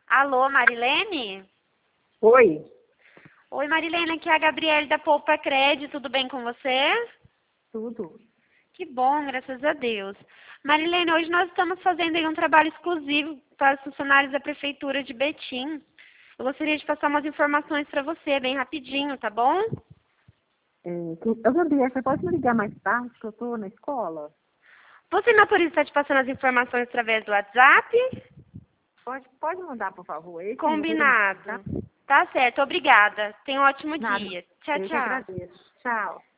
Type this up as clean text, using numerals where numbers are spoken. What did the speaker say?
Alô, Marilene? Oi, Oi, Marilene, aqui é a Gabriele da Poupa Cred, tudo bem com você? tudo. Que bom, graças a Deus. Marilene, hoje nós estamos fazendo aí um trabalho exclusivo para os funcionários da Prefeitura de Betim. Eu gostaria de passar umas informações para você, bem rapidinho, tá bom? Gabriel, você pode me ligar mais tarde, que eu estou na escola? Você me autoriza estar te passando as informações através do WhatsApp? Pode mandar, por favor, esse número, tá? Combinado. Tá certo, obrigada. Tenha um ótimo Nada, dia. Tchau, eu que tchau. agradeço. Tchau.